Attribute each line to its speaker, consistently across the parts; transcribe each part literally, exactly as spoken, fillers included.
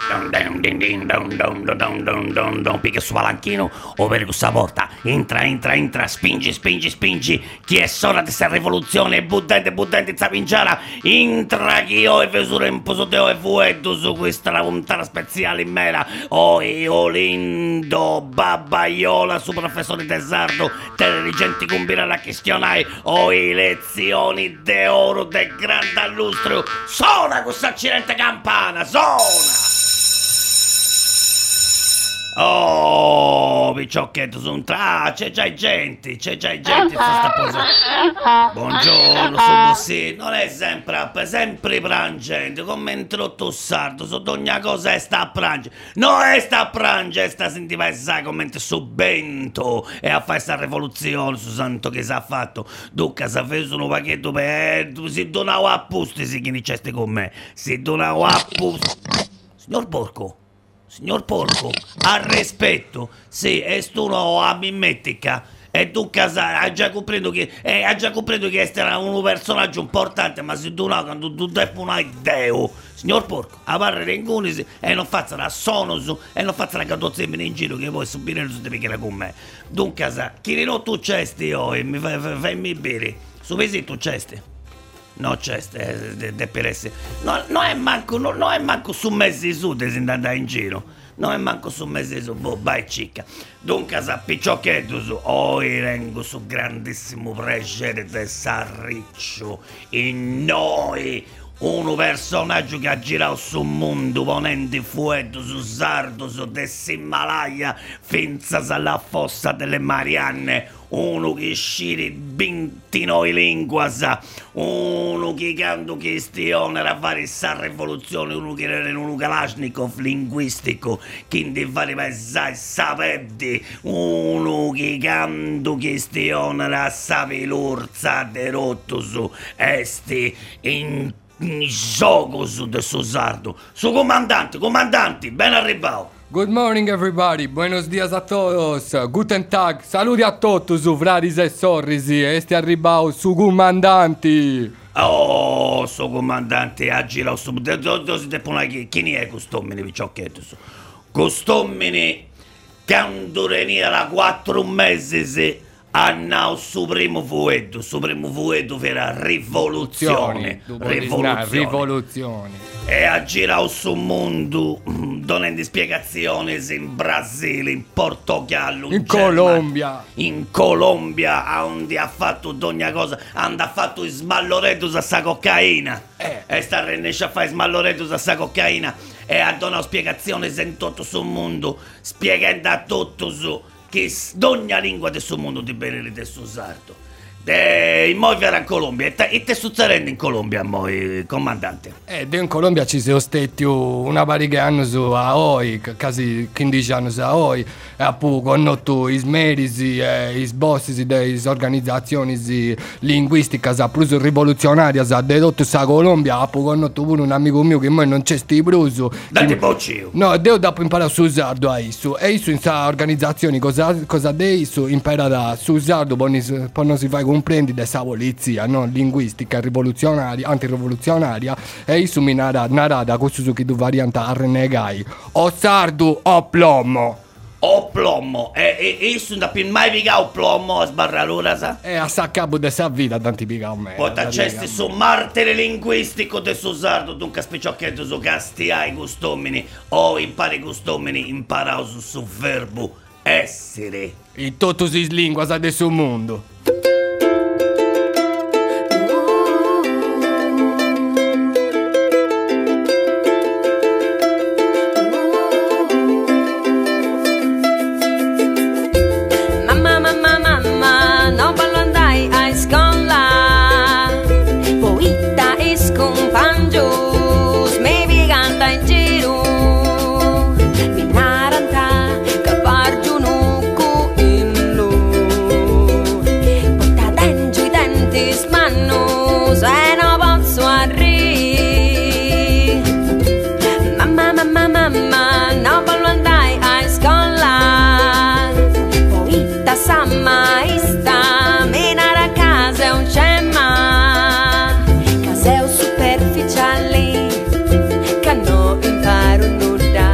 Speaker 1: Picchia su palanchino o per questa porta. Entra, entra, entra, spingi, spingi, spingi. Chi è sola di questa rivoluzione? Buttente, buttente, zapingiara. Entra chi ho e vesure in posoteo e vuedo su questa la puntata speciale in mera. Oh, io lindo, babbaiola su professore Tesardo. Intelligenti combina la questione. Oh, i lezioni de oro de grande allustrio. Suona questa accidente campana, suona! Oh, picciochetto, sono tra, c'è già gente, c'è già gente, sta posando. Buongiorno, sono sì, non è sempre app, sempre prangente, come introdotto sardo, sotto ogni cosa è sta a prangere. No, è sta a prangere, sta sentiva e sai come subento e a fare sta rivoluzione, su santo che si è fatto. Duca, si ha preso un pacchetto per, si donava a pusti, si chi diceste con me, si donava a pusti. Signor Porco. Signor Porco, al rispetto, sì, è stu no a mimetica. E tu casa hai già compreso che eh, hai già compreso che era un personaggio importante, ma se tu no, quando tu devi una idea, signor Porco, a parre rengunisi e non faccia la sonosu e non faccia la cadozzemina in giro che vuoi subire il picchiere con me. Dunque, casa, chi non tu cesti oh, e mi fai, fammi bere. Su vesi tu cesti. No, c'è, de, de per essere. No, no è manco, no, no è manco su mezzi su di andare in giro. No è manco su mezzi su, boh, vai cicca. Dunque sappi ciò che è tu su. Oh, rengo su grandissimo piacere di sarriccio in noi. Un personaggio che ha girato sul mondo ponendo fuoco su sardo su dell'Himalaya finza alla fossa delle Marianne. Uno che sciri ventinove linguas, uno che canta questione a fare sta rivoluzione, uno che era un Kalashnikov linguistico, che ne fare pensare sapete, uno che canta questione a sapelurza de rotto su esti in gioco su de suo sardo. Su comandante, comandanti, ben arrivato.
Speaker 2: Good morning everybody, buenos dias a todos, guten tag, saluti a tutti su fratis e sorrisi, este arribao su comandanti.
Speaker 1: Oh, su comandante, ha girato su, chi è costomini, picciochetto su? Costomini, quando veniva da quattro mesi, hanno su primo fuoco, su primo fuoco per la rivoluzione, rivoluzione.
Speaker 2: rivoluzione.
Speaker 1: E ha girato sul mondo donando spiegazioni in Brasile, in Portogallo, in,
Speaker 2: in Colombia,
Speaker 1: in Colombia, onde ha fatto ogni cosa, hanno fatto i smalloretti a sta cocaina. Eh. E sta riesce a fare i smalloretti a sta cocaina e ha donato spiegazioni in tutto sul mondo, spiegando a tutto su che ogni lingua del suo mondo di bene del suo sardo. E mo verrà in Colombia e te, e te succedendo in Colombia mo, comandante?
Speaker 2: Eh, in Colombia ci siamo stati una paio di anni su a oi, quasi quindici anni a oi, e appunto con i smerisi e i bossi delle organizzazioni linguistiche più rivoluzionarie di tutta la Colombia, appunto con pure un amico mio che mai non c'è sti bruso.
Speaker 1: Date boccio!
Speaker 2: No, devo dopo imparare su sardo a isso, e isso in questa organizzazione cosa, cosa dei su imparare su sardo, poi non si fa comprendi dessa polizia no? linguistica rivoluzionaria, antirrivoluzionaria e isso mi narra, narrata questo su che tu varianta a renegai o sardo o plomo
Speaker 1: o plomo e, e isso non ha mai pigato plomo a sbarra l'ora sa?
Speaker 2: E a saccapo dessa vita tanti piga me
Speaker 1: poi t'accesti su martere linguistico de su sardo dunque spicciochetto su castiai costomini o impari costomini imparao su su verbo essere
Speaker 2: in tutte le lingue del suo mondo.
Speaker 3: Caseo superficiali che non imparo nulla.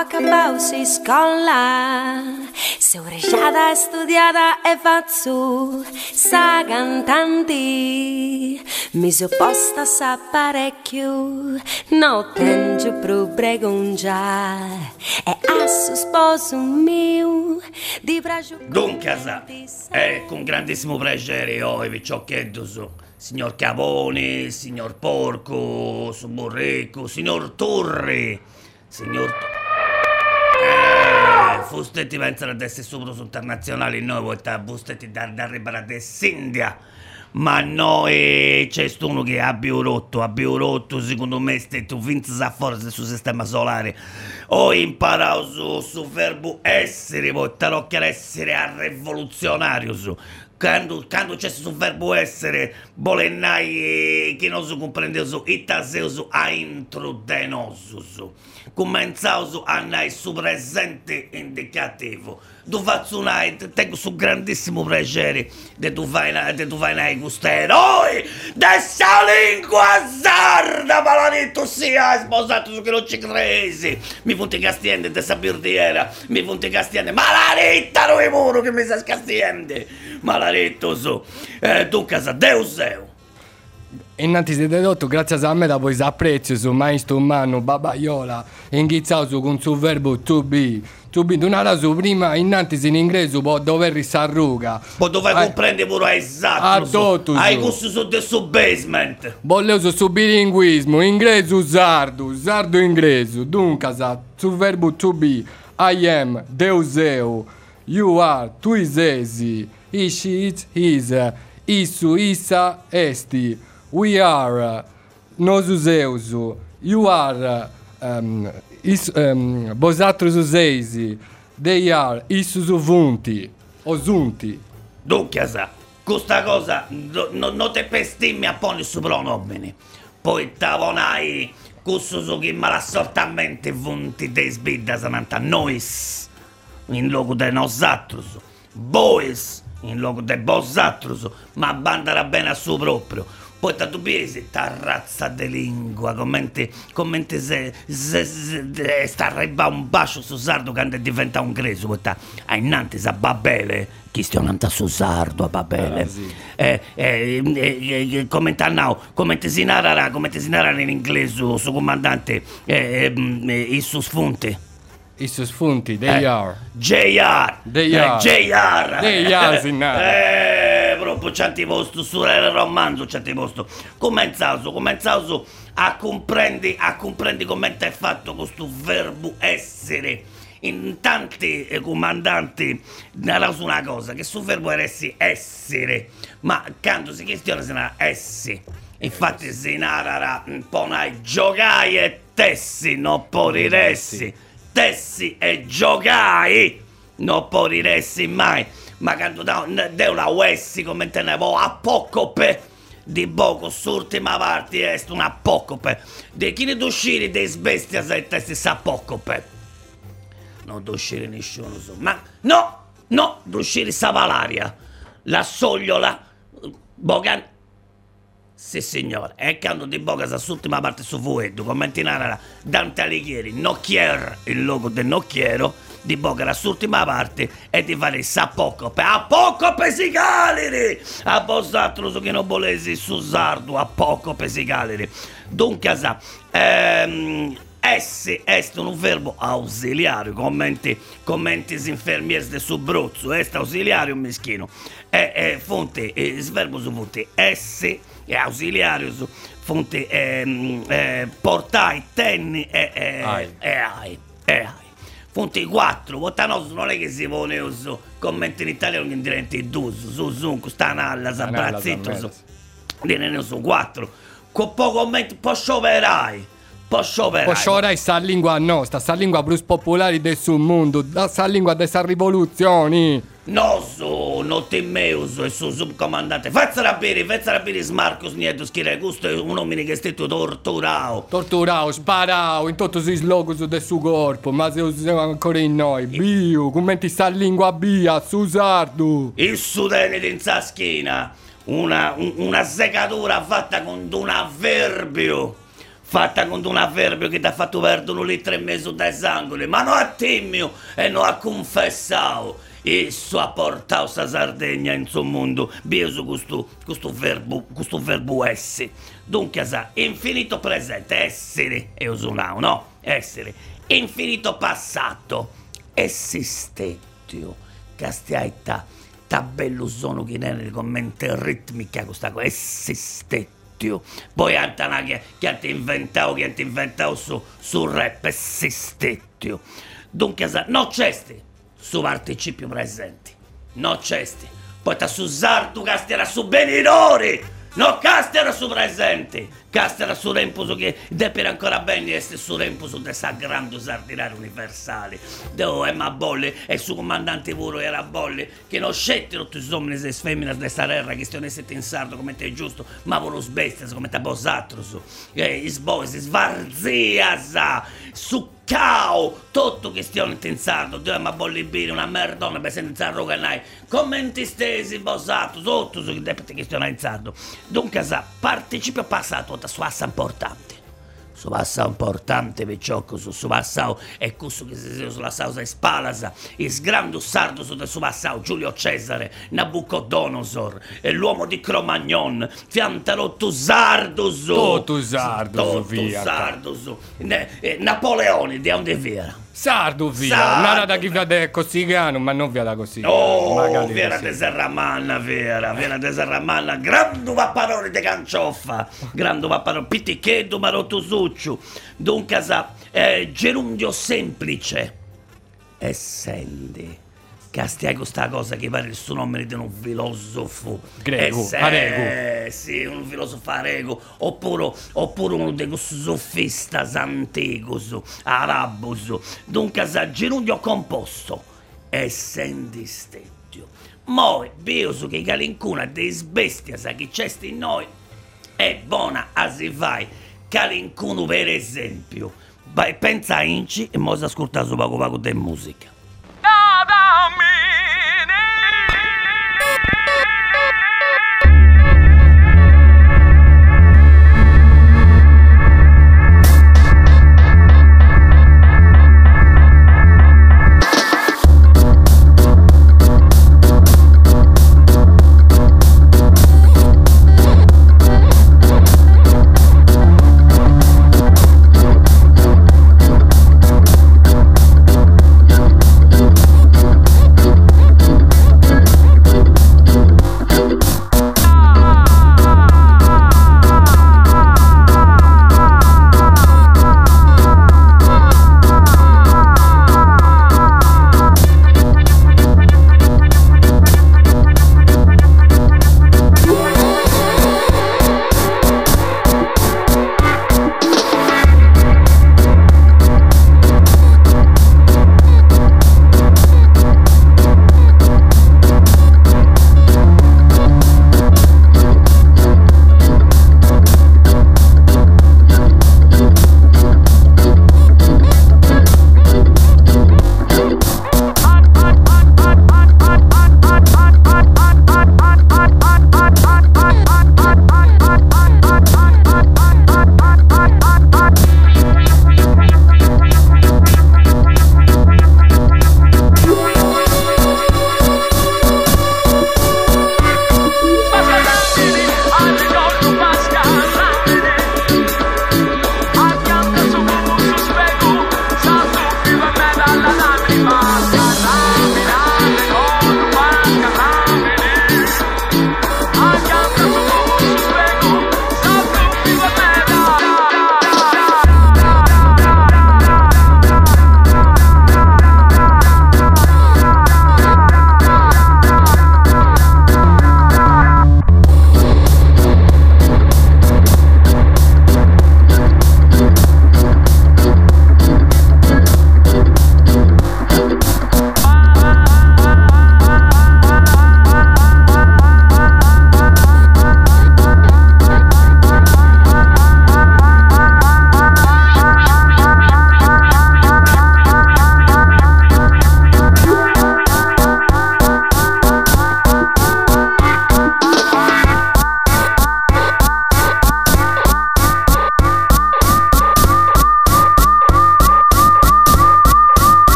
Speaker 3: acabau si scolla, se oreggiata e studiata e fazzu, sa cantanti, mi supposta sa parecchio, no tengo pro bregongia, e a su sposo mio, di braccio.
Speaker 1: Dunque, sa, è con grandissimo piacere io vi cioccheddo su. Signor Caponi, signor Porco, su Borrecco, signor Torri, signor... Eh, fustetti pensano ad essere sopra su internazionali, noi vogliamo fustetti da arrivare ad India. Ma noi c'è uno che abbiamo rotto, abbiamo rotto, secondo me, stetto vinto a forza sul sistema solare. Ho imparato su, su verbo essere, poi tarocchia essere a rivoluzionario su. Quando, quando c'è sul verbo essere, bolennai che non si comprende su, itaseo su, a introdenoso su. Cominciamo a andare su presente indicativo. Tu faccio una, tengo su grandissimo piacere di tu fai di tu fai una gusteroi dessa lingua sarda, ma l'ha detto sia sposato su che non ci cresi. Mi punti castiende dessa birdiera, mi punti castiende, ma l'ha detto noi muro che mi sa scastiende, ma l'ha detto su. Eh, tu casa Deus eu.
Speaker 2: Innanzi si dedotto, grazie a me da poi s'apprezzo su maestro umano babaiola, inghizzao su con su verbo to be. To be, donara su prima, innanzi in inglese può dover s'arruga.
Speaker 1: Poi dove comprende pure esatto, hai gusto su del suo basement.
Speaker 2: Volevo su bilinguismo, inglese sardo, sardo inglese. Dunque, su verbo to be, I am, deuseu, you are, tu isesi, ish, it, is, issu, issa, esti. We are, nosus eusu, you are, um, is, um, vosatros useisi, they are, issus uvunti, osunti.
Speaker 1: Dunque, sa, questa cosa non no te pestimmi a poni su pronomini. Poi tavonai, questo su chi malassortamente vunti de sbidda sananta nois, in loco de nosatros, bois, in loco de bosatros, ma bandara bene a suo proprio. Poi ta tu piesi, ta razza de lingua, commenti, commenti se, se, se sta arriva un bacio su sardo quando diventa un greso, poi ta, a innanti sa Babele, chi stionanta su sardo a Babele,
Speaker 2: ah, sì.
Speaker 1: eh, eh, eh, eh, commenta now, commenti si narrara, commenti si narrara in inglese su, su comandante, eh, eh, i su sfunti.
Speaker 2: I suoi spunti, they
Speaker 1: eh,
Speaker 2: are.
Speaker 1: J R.
Speaker 2: They
Speaker 1: eh,
Speaker 2: are.
Speaker 1: J R.
Speaker 2: They are, si narra.
Speaker 1: Eh, proprio c'è posto, su il romanzo c'è posto. Cominciamo, cominciamo a comprendi, a comprendi come è fatto questo verbo essere. In tanti eh, comandanti narrano su una cosa, che sul verbo era essere, ma quando si questiona si narra essi. Infatti si narra un po' giocai e tessi, non poriresti. Tessi e giocai, non poriresti mai, ma quando da una uessi come te ne vo a poco pe di poco s'ultima parte est una poco pe de chi ne d'uscire dei sbestia se testi sa poco pe non d'uscire nessuno so. Ma no, no, d'uscire sa Valaria, la sogliola bogan. Sì signore, e quando di boga sa s'ultima parte su fuetto, commentinare Dante Alighieri, nocchier, il logo del nocchiero, di boga la s'ultima parte e di fare sa poco pe, a poco pe si caliri, a vosotros che non volesi su sardo, a poco pe si caliri. Dunque sa, ehm, esse est un verbo ausiliario, commenti, commenti infermieri del subruzzo, est ausiliario mischino, e, e fonte, e verbo su fonte, esse, è ausiliario su fonte eh, eh, portai, tenni e eh, ai. E ai, e ai. Fonte quattro, votanoso non è che si pone uso, commenti in italiano che diventi duso, su zunco, stanalla, sabrazzito, su, ne su quattro, con poco commenti, poi scioperai. Posso operare.
Speaker 2: Posso operare sta lingua nostra, sta lingua più popolare del suo mondo, sta lingua della rivoluzione.
Speaker 1: No, so, non ti meuso, e su subcomandante. Fazzara a bere, fazzara a bere Marcos Nieto, schire, questo è un uomo che è stato torturato.
Speaker 2: Torturato, sparato, in tutto si slogo su del suo corpo, ma se usiamo ancora in noi. Bio, commenti sta lingua bia, su sardo.
Speaker 1: Il sudenite in sa schiena, una, un, una secatura fatta con un avverbio. fatta con un avverbio che ti ha fatto perdere un litro e mezzo dai sangue, ma non a timmio e non ha confessato. Isso ha portato sta Sardegna in suo mondo, bieso questo, questo verbo, questo verbo essere. Dunque, sa, infinito presente, essere, e usonao, no? Essere. Infinito passato, esistentio. Castiaita, ta bello sono che nelle commenti ritmica questa cosa, esistentio. Poi Antana che, che hanno inventato, che hanno inventato su, su rap, esistentio. Dunque, sa, no c'este. Su participio presenti, no cesti, poi ta su sardu castera su benidori, no castera su presenti, castera su rempuso che depere ancora bene essere su rempuso de sa grande sardinare universale, dove è ma bolle e su comandante puro era bolle, che non scetti tutti i uomini e femmine de sta terra che stiano essere in sardo come te è giusto, ma volos bestias come te bosatro su, e i sboisi svarziasa, su ciao, tutto che stiano in sardo, Dio ma bolli bene, una merdona per senza roganai, commenti stesi, bosato, tutto su che stiano in sardo. Dunque sa, participio passato da su assa importante. Su passa importante picciocco su su passao e questo che si sulla sausa e spalasa, il sgrando sardo su del su passao Giulio Cesare, Nabucodonosor, e l'uomo di Cromagnon, Fiantarotto Sardus,
Speaker 2: Tutto Sardus, via.
Speaker 1: Sardus, eh, Napoleone, di onde via.
Speaker 2: Sardo via,
Speaker 1: Sardo.
Speaker 2: nada da chi via da Cossigliano, ma non via da Cossigliano.
Speaker 1: Oh,
Speaker 2: magari
Speaker 1: vera
Speaker 2: così.
Speaker 1: de Serramanna, vera, vera de Serramanna, grande vapparone de cancioffa, grande vapparone, pittichetto marotto succio, dunque sa, eh, gerundio semplice, essendi, castiago sta cosa che pare il suo nome di un filosofo
Speaker 2: greco,
Speaker 1: Esse-
Speaker 2: arego.
Speaker 1: sì, un filosofo arego, oppure, oppure uno dei sofistas anticos, arabos, dunque sa, gerundio composto, essendi stetio. Moi, bioso che calincuna dei bestia sa che c'è in noi, è buona a si fai, calincuno per esempio. Vai, pensa a Inci e mo' si ascolta su poco poco di musica.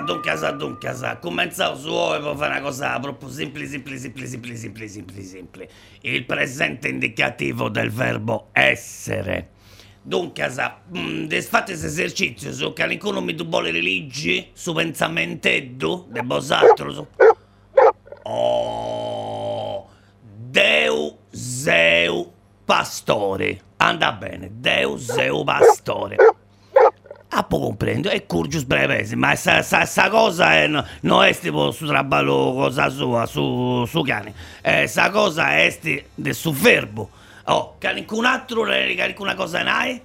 Speaker 1: dunque, sa, dunque, sa, cominciamo su ora per fare una cosa proprio semplice, semplice, semplice, semplice, semplice, semplice, semplice. Il presente indicativo del verbo essere. Dunque, sa, mh, fate questo esercizio su che qualcuno mi vuole religi, su pensamento, de vosotros. Su. Oh, Deu, Seu, Pastore. Anda bene, Deu, Seu, Pastore. Ah, poi comprendo, è curgius brevesi, ma sta, sta, sta cosa è, no, non è tipo su traballo cosa sua, su, su cani. Eh, sta cosa è sti, del su verbo. Oh, che qualcun altro, che qualcuna cosa n'hai?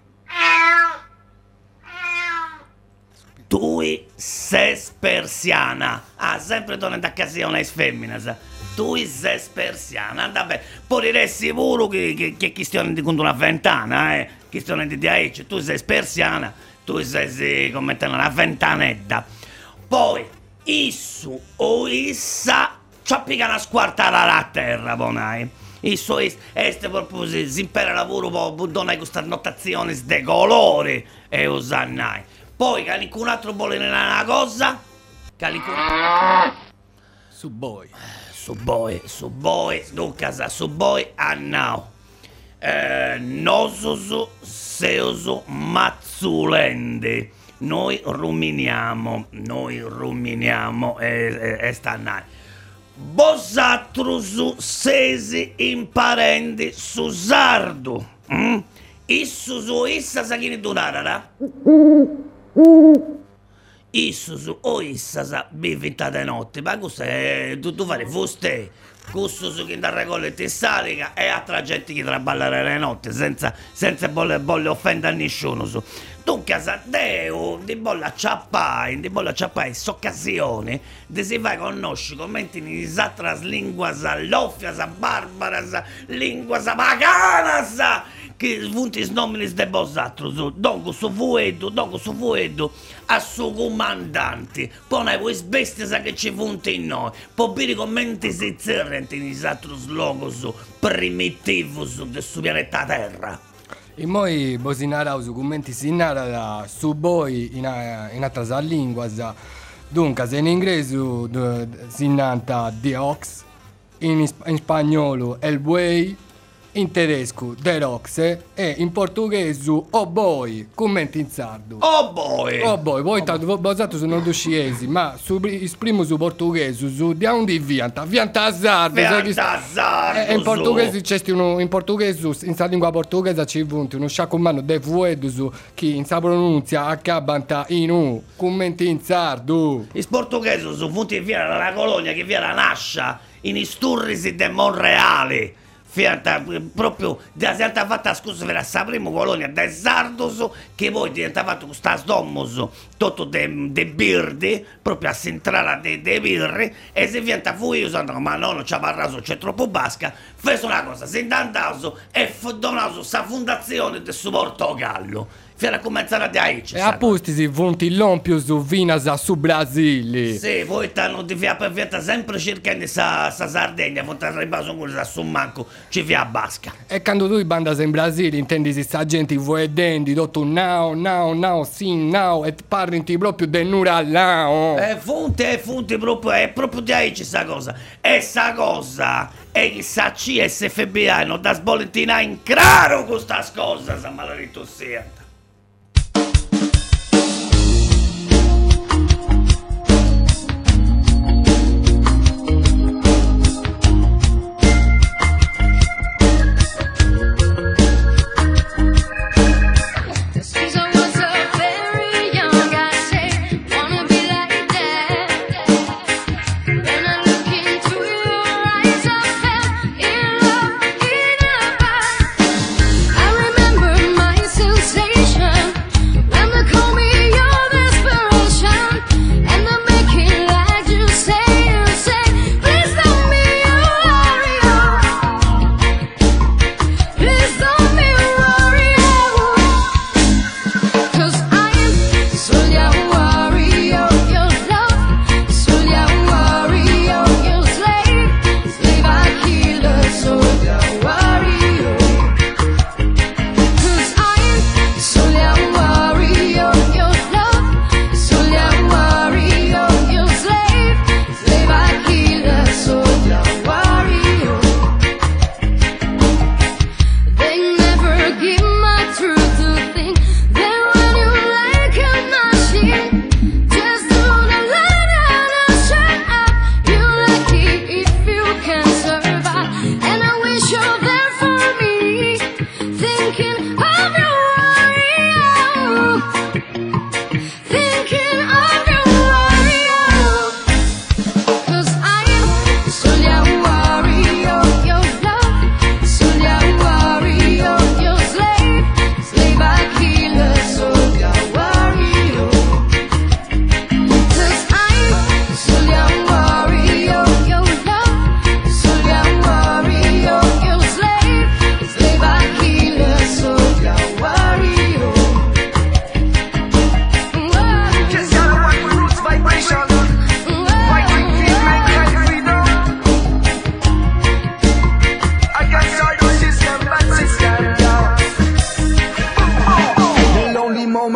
Speaker 1: Tui ses persiana. Ah, sempre tornando a casa è femmina, sa. Tui ses persiana, anda bene. Poi diresti sicuro che, che, che questione di una ventana, eh. Questione di dieci, tu sei persiana. Tu sei come te una ventanedda. Poi, issu o issa ci appica una squartata alla terra, bonai. Issu is, este proprio si, si impara lavoro, poi dona queste annotazioni de colori e usannai. Poi, che qualcun altro vuole una cosa? Che qualcun altro...
Speaker 2: Su boi.
Speaker 1: Su boi, su boi, dunque, su boi, ah no. Eh, nosusu, seusu, mazzulendi. Noi ruminiamo, noi ruminiamo e, e, e stannai. Vosatrusu sesi imparenti su sardu. Mm? Issusu issa sa chi ne donarara? Issusu o issa sa bivintate notte. Ma questo è tutto fare fuste. Questo su chi da regoletti salica e altra gente che traballare le notte senza, senza voler, voler offendere nessuno su. Dunque, sa Deo di bolla acciappai, di bolla acciappai s'occasione di si fai conoscere commenti in altre lingue loffia, barbara, lingua pagana, che vunti nomini de vosotros. Dunque, su fuedo, dunque, su fuedo, a su comandante, poi voi bestie che ci vunti in noi, poi bere commenti si zerrenti in altri logos primitivos del su pianeta Terra.
Speaker 2: E poi bosinara su commenti si narra su boi in, in altre lingue. Dunque, se in inglese si nanta the ox, in, in spagnolo el buey, in tedesco the roxe e in portoghese o boi, commenti in sardo.
Speaker 1: Oh boy!
Speaker 2: Oh boy, voi tanto basato su non dusciesi, ma su esprimo su portoghese, su di onde vianta, vianta sardo.
Speaker 1: Vianta sardo.
Speaker 2: E in portoghese c'è uno in portoghese, in sa lingua portoghese ci vunti uno sciacomano de fuedo su chi in sa pronuncia accabanta in u, commenti in sardo.
Speaker 1: Il portoghese su vunti via la colonia che via la nascia in isturrisi de Monreale. Fianta, proprio da sianta fatta scusa per la prima colonia del Sardos che poi diventa fatto questa sdommoso tutto de, de birdi proprio a centrale de, de birri e se diventa fu usando ma no non c'è parlato c'è troppo basca fece una cosa si intantato e donato sa fondazione del suo Portogallo fino a cominciare da aici
Speaker 2: e apposti si vunti l'ompio su Vinasa su Brasile
Speaker 1: sì poi stanno di via per via sempre cercando sa, sa Sardegna fonte arrivato con quella su manco ci via basca
Speaker 2: e quando tu bandas in Brasile intendi si sta gente vedendo dotto now now now sin now e parli proprio del nurallao
Speaker 1: è fonte è fonte proprio è proprio di aici sta cosa e sta cosa e chissà C S F B I non da sbolettina in craro con sta cosa sa maledetto sia.
Speaker 4: Say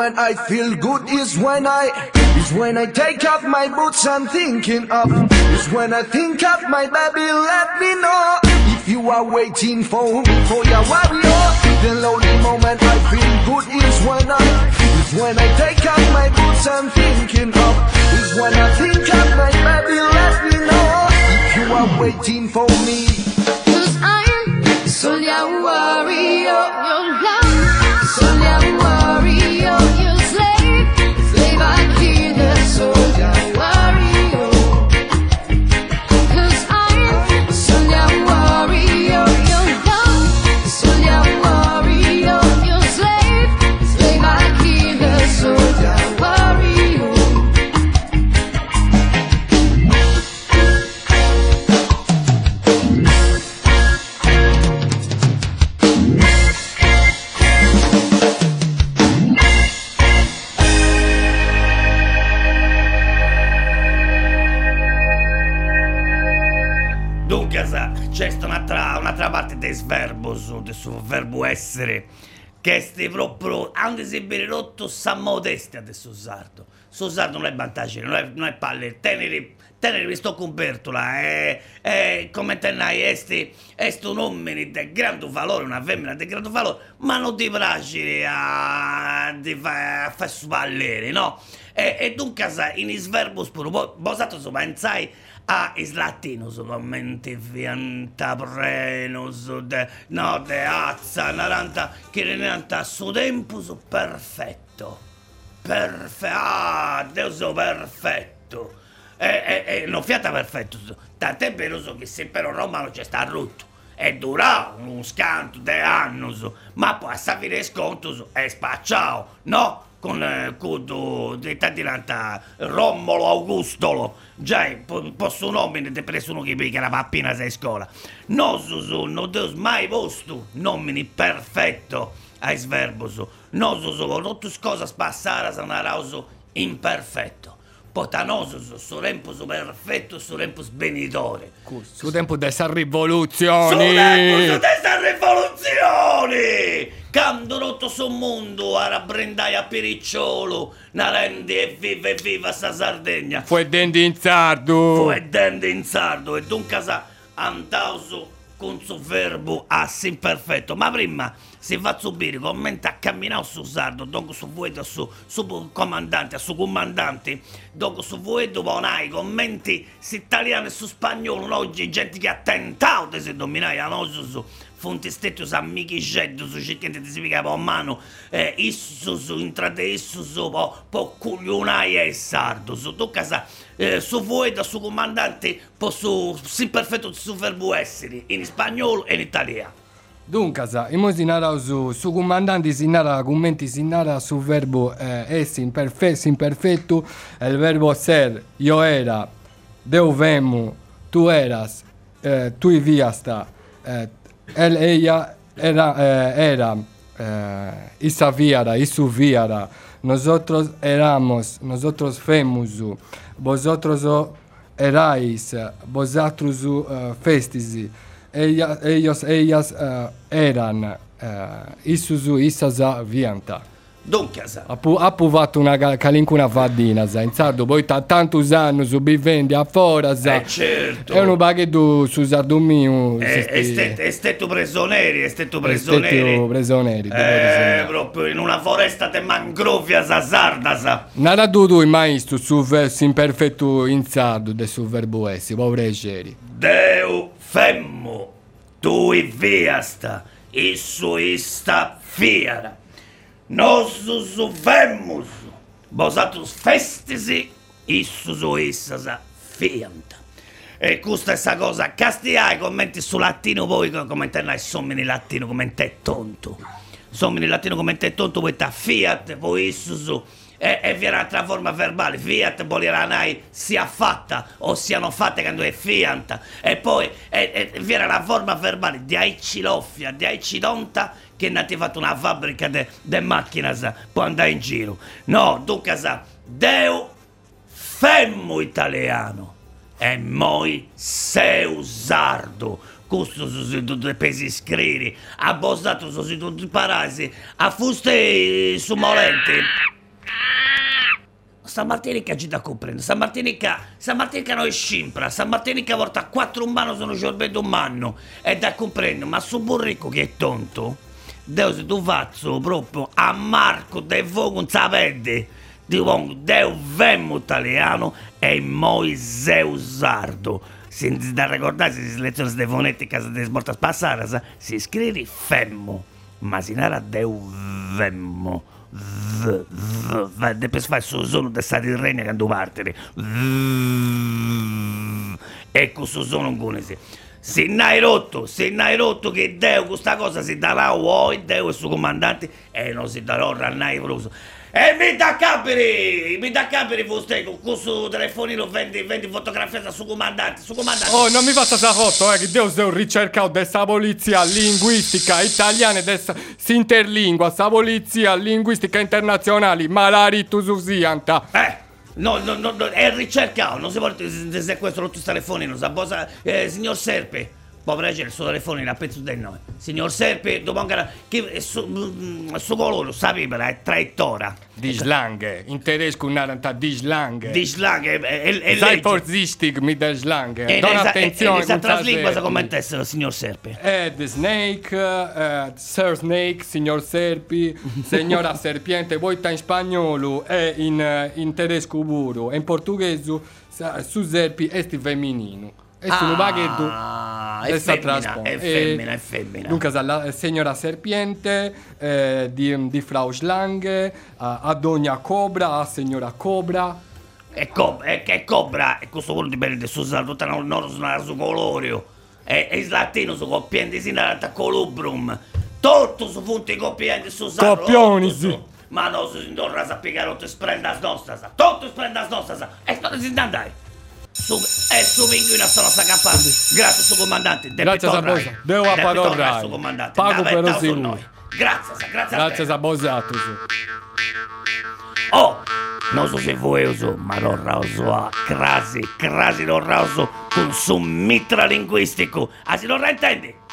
Speaker 4: moment I feel good is when I is when I take off my boots I'm thinking of. Is when I think of my baby, let me know if you are waiting for me for your warrior. The lonely moment I feel good is when I is when I take off my boots I'm thinking of. Is when I think of my baby, let me know if you are waiting for me.
Speaker 3: 'Cause I'm soldier warrior, your love, soldier warrior, your slave, slave I kill the soldier warrior. 'Cause I'm soldier warrior, your love, soldier warrior, your slave, slave I kill the soldier warrior.
Speaker 1: Dunque, sa, c'è sta un'altra, un'altra parte del verbo, su, del suo verbo essere, che sti proprio, anche se viene rotto, sa modestia adesso sardo. Su sardo non è vantaggio, non è, non è palle, tenere, tenere questo copertola, è, è come tenai, este, est un uomo di grande valore, una femmina di grande valore, ma non ti piace a, di fa, a fare spallere, no? E, e dunque, sa, in isverbus pure, vosato so pensai, a is latinus commenti vianta prenus de no de azza naranta che renanta su tempus perfetto perfetto ah Deus perfetto e, e, e non fiata perfetto tant'è vero so che se però romano c'è sta rutto e dura un scanto de annus ma poi a sapere scontus e spacciao no con eh, cudo di tantilanta Romolo Augustolo già po- posso nomine te preso uno che picchia la pappina sei scuola no su su non deus mai posto nomini perfetto ai sverbus no su su tutte cose passare sanarauso imperfetto potanoso su tempus perfetto su tempus benitore
Speaker 2: Su tempo dessa rivoluzione.
Speaker 1: su tempus dessa rivoluzione quando rotto sul mondo a rabbrendai a Piricciolo narendi e viva e viva sta Sardegna
Speaker 2: Fu denti in sardo.
Speaker 1: fu e dente in sardo e dunque sa antauso con suo verbo assi imperfetto ma prima si fa subire commenta a camminare su sardo dunque su vueto su su comandante su comandante dunque su vueto vonai commenti su italiano e su spagnolo no, oggi gente che ha tentato di si dominare a noi su su fonti stettus amici jeddu su cercando di spiegare a mano eh, issu su intrate issu su po, po cuglionai e sardo su tu casa eh, su vueto su comandante po su si perfetto su verbo essere in spagnolo e in italiano.
Speaker 2: Dunque, sa, imo si narra su, su comandante si narra, commenti si narra su verbo eh, essi imperfetto, imperfetto, il verbo ser, io era, deu vemu, tu eras, eh, tu viasta, eh, el, ella, era, eh, era, eh, issa viara, issu viara, nosotros éramos, nosotros femus, vosotros erais, vosotros uh, festisi, Ella, ellos, ellas uh, eran uh, issusu, issasa, vianta.
Speaker 1: Dunque, sa.
Speaker 2: Ha, pu- ha provato una cal- calincuna vadina, sa, in sardo, poi ta- tantos anni su bivendi a fora, sa.
Speaker 1: Eh certo.
Speaker 2: È un baghetto su sardo mio.
Speaker 1: È, è, stet- è stato prigionieri, è stato prigionieri.
Speaker 2: Prigionieri.
Speaker 1: Eh, proprio in una foresta di mangrovia sa sarda, sa.
Speaker 2: Nada tu tu il maestro su verso imperfetto in sardo del su verbo essi, poveri ceri.
Speaker 1: Deu femmo, tui viasta, issu ista fiara. Nossus femmus, vosatus festisi, issus issasa fiant. E questa è sta cosa, castiai commenti su latino voi commentare sommini latino commentai tonto. Sommini latino commentai tonto poi ta fiat, poi issus e, e viene un'altra forma verbale, fiat poliranai sia fatta o siano fatte quando è fiant e poi e, e viene la forma verbale di aiciloffia, di aicidonta che ne ha fatto una fabbrica di macchine, sa, può andare in giro. No, dunque sa, deu femmo italiano e moi seu sardo. Questo sono tutti pesi scriri, a bossato sono tutti parasi, a fuste su molenti. San Martinica ci da comprendere. San Martinica, San Martinica non è scimpra. San Martinica porta quattro umano sono ciorbeto umano. È da comprendere, ma su burrico che è tonto. Deo se tu faccio proprio a Marco de fuoco non sapete. Ti pongo Deo Vemmo italiano e Moiseu Sardo. Senza da ricordare si seleziona Stefanetti in casa di svolta spassare, si scrive Femmo, ma si narra Deu Vemmo. V, v, v, per fare il suono del stato di regno quando partire. Ecco il suono un conese. Se n'hai rotto, se n'hai rotto che Deo questa cosa si darà voi, Deo e il suo comandante, e non si darò rannai proso. E mi da capire, mi da capire vostè con questo telefonino vendi, vendi fotografia da suo comandante, suo comandante.
Speaker 2: Oh, non mi faccia sta foto, eh, che Dio è un ricercato dessa polizia linguistica italiana, dessa sinterlingua, sta polizia linguistica internazionale, malari tu susianta.
Speaker 1: Eh, no, no, no, no, è ricercato, non si può, se questo rotto il telefonino, sa cosa, eh, signor Serpe. Povera gente, il suo telefonino a pezzo del nome. Signor Serpe, dopo ancora, che su, su colore, sapeva, è traettora.
Speaker 2: Die Schlange, in tedesco un'aranta die Schlange.
Speaker 1: Die Schlange, è, è, è
Speaker 2: Sei
Speaker 1: legge.
Speaker 2: vorsichtig mit der Schlange.
Speaker 1: E
Speaker 2: Don
Speaker 1: nessa-
Speaker 2: attenzione.
Speaker 1: e nessa
Speaker 2: con
Speaker 1: traslingua
Speaker 2: state-
Speaker 1: come intesse, signor Serpe.
Speaker 2: Eh, the snake, eh, Sir Snake, signor Serpi, signora Serpiente, poi sta in spagnolo e in, eh, in tedesco puro, e in portoghese sa- su Serpi è femminino. E sono vaghetto.
Speaker 1: Ah, è
Speaker 2: e sa
Speaker 1: femmina,
Speaker 2: traspone.
Speaker 1: è femmina, è femmina.
Speaker 2: Dunque, la signora Serpiente, eh, di, di Frau Schlange, a, a Dogna Cobra, a signora Cobra.
Speaker 1: E co- e che cobra, e questo quello di bene del suo salto, non loro sono su colorio. E il latino su coppienti si narra colubrum. Tutto su punti coppienti su salto.
Speaker 2: Coppioni,
Speaker 1: tutto su-
Speaker 2: sì.
Speaker 1: Ma non si torna a piegare tutto sprenda a nostra. Tutto sprenda a nostra. E non si andai. Su, e su pinguino sono sta campana. Grazie suo comandante.
Speaker 2: Grazie a voi. Devo a parola.
Speaker 1: Suo comandante.
Speaker 2: Pago
Speaker 1: Da-
Speaker 2: per
Speaker 1: da-
Speaker 2: lo
Speaker 1: su
Speaker 2: sicuro.
Speaker 1: noi. Grazie, sa- grazie a
Speaker 2: Grazie
Speaker 1: te.
Speaker 2: a Bosato.
Speaker 1: Oh, non so se voi uso, ma non rauso a crasi, crasi non rauso con su mitra linguistico. Ah, si non la intendi?